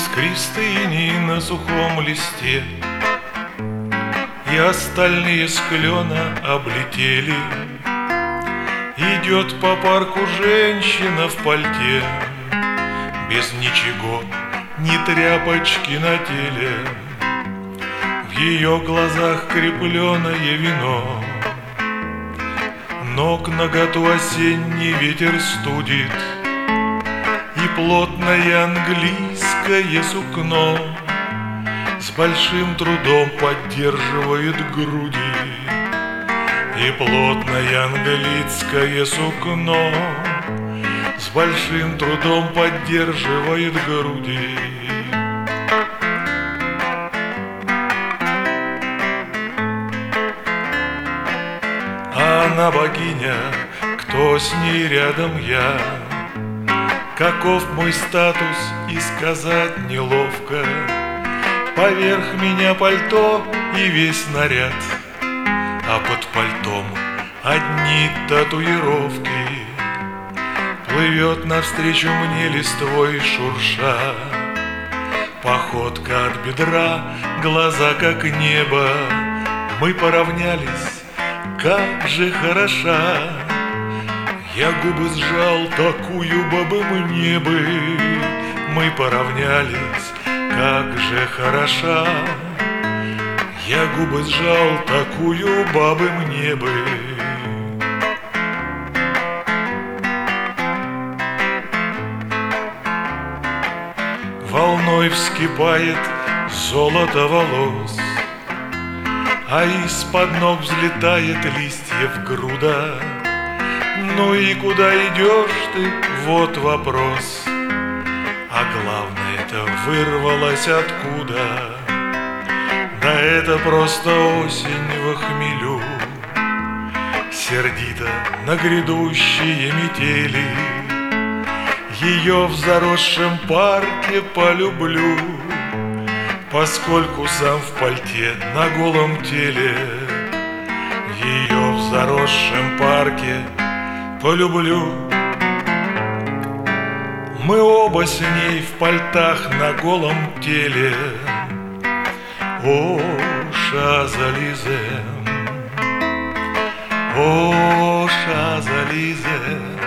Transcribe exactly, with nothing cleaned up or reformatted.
Искристые ни на сухом листе, и остальные с клена облетели. Идет по парку женщина в пальте, без ничего, ни тряпочки на теле. В ее глазах крепленое вино, но к наготу осенний ветер студит, и плотное английское сукно с большим трудом поддерживает груди. И плотное английское сукно с большим трудом поддерживает груди. Она богиня, кто с ней рядом я? Каков мой статус, и сказать неловко. Поверх меня пальто и весь наряд, а под пальтом одни татуировки. Плывет навстречу мне листвой шурша, походка от бедра, глаза как небо. Мы поравнялись, как же хороша. Я губы сжал, такую бабы мне бы. Мы поравнялись, как же хороша. Я губы сжал, такую бабы мне бы. Волной вскипает золото волос, а из-под ног взлетает листьев груда. Ну и куда идешь ты, вот вопрос. А главное-то вырвалось откуда? Да это просто осень в хмелю, сердито на грядущие метели. Ее в заросшем парке полюблю, поскольку сам в пальте на голом теле. Ее в заросшем парке полюблю. Мы оба с ней в пальтах на голом теле. О, Шазализе, о, Шазализе.